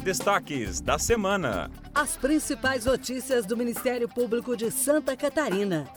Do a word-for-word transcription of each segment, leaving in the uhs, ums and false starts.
destaques da semana. As principais notícias do Ministério Público de Santa Catarina.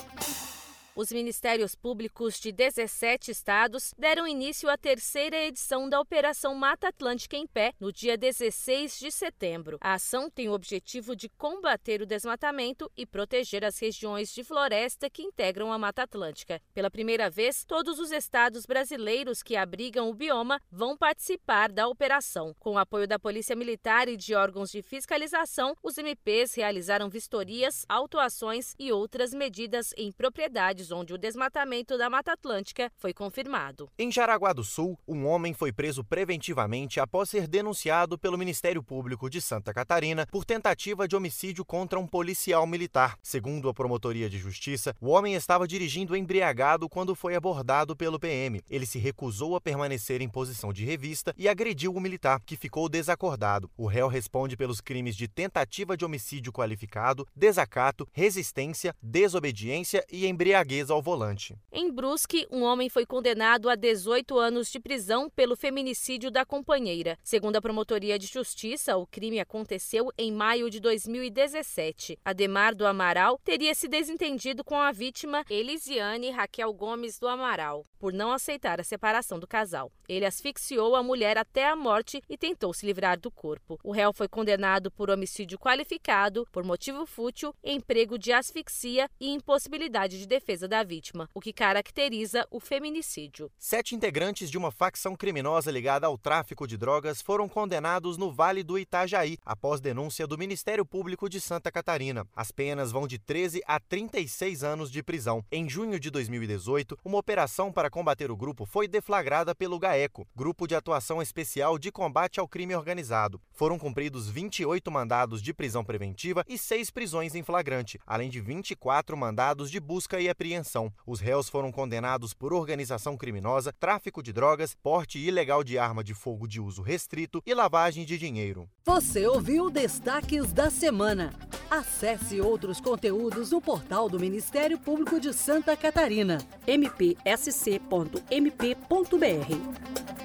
Os Ministérios Públicos de dezessete estados deram início à terceira edição da Operação Mata Atlântica em Pé, no dia dezesseis de setembro. A ação tem o objetivo de combater o desmatamento e proteger as regiões de floresta que integram a Mata Atlântica. Pela primeira vez, todos os estados brasileiros que abrigam o bioma vão participar da operação. Com o apoio da Polícia Militar e de órgãos de fiscalização, os M Ps realizaram vistorias, autuações e outras medidas em propriedades onde o desmatamento da Mata Atlântica foi confirmado. Em Jaraguá do Sul, um homem foi preso preventivamente após ser denunciado pelo Ministério Público de Santa Catarina por tentativa de homicídio contra um policial militar. Segundo a Promotoria de Justiça, o homem estava dirigindo embriagado quando foi abordado pelo P M. Ele se recusou a permanecer em posição de revista e agrediu o militar, que ficou desacordado. O réu responde pelos crimes de tentativa de homicídio qualificado, desacato, resistência, desobediência e embriaguez ao volante. Em Brusque, um homem foi condenado a dezoito anos de prisão pelo feminicídio da companheira. Segundo a Promotoria de Justiça, o crime aconteceu em maio de dois mil e dezessete. Ademar do Amaral teria se desentendido com a vítima Elisiane Raquel Gomes do Amaral, por não aceitar a separação do casal. Ele asfixiou a mulher até a morte e tentou se livrar do corpo. O réu foi condenado por homicídio qualificado, por motivo fútil, emprego de asfixia e impossibilidade de defesa da vítima, o que caracteriza o feminicídio. Sete integrantes de uma facção criminosa ligada ao tráfico de drogas foram condenados no Vale do Itajaí, após denúncia do Ministério Público de Santa Catarina. As penas vão de treze a trinta e seis anos de prisão. Em junho de dois mil e dezoito, uma operação para combater o grupo foi deflagrada pelo GAECO, Grupo de Atuação Especial de Combate ao Crime Organizado. Foram cumpridos vinte e oito mandados de prisão preventiva e seis prisões em flagrante, além de vinte e quatro mandados de busca e apreensão. Os réus foram condenados por organização criminosa, tráfico de drogas, porte ilegal de arma de fogo de uso restrito e lavagem de dinheiro. Você ouviu Destaques da Semana. Acesse outros conteúdos no portal do Ministério Público de Santa Catarina, m p s c ponto m p ponto b r.